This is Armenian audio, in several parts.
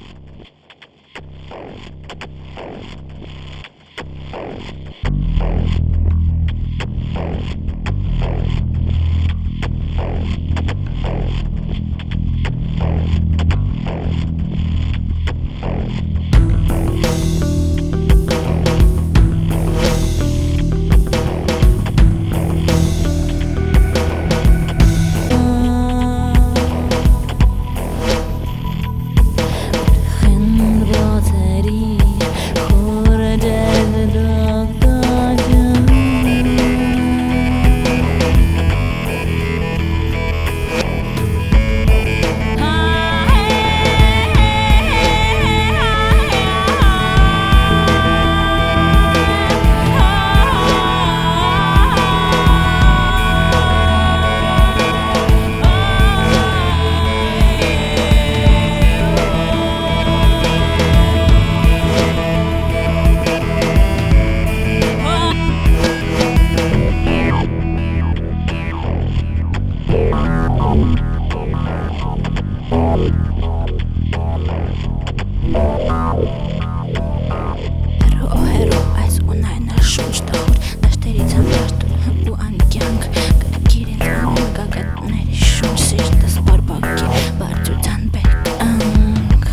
Հերո այս ունայնար շունչ տահուր Դաշտերից համարտուն ու անկյանք Կրկիր ինձ անում գագատների շունչ Սիրտս բարբակի բարձրության բերկանք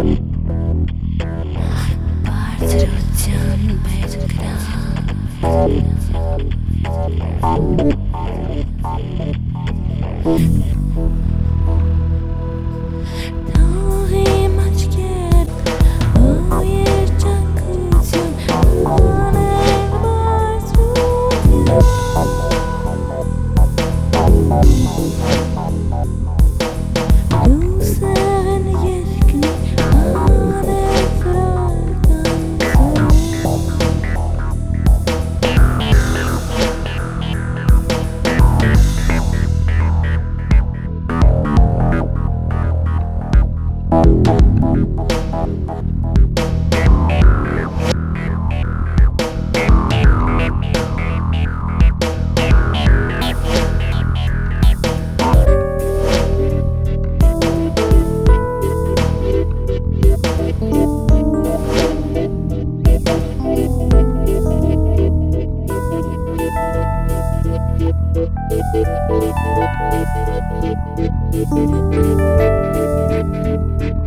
Բարձրության բերկանք Թողիմ աչքեր ու երջանկություն Անել բարձրության Լուսեն երկնի անել Thank you.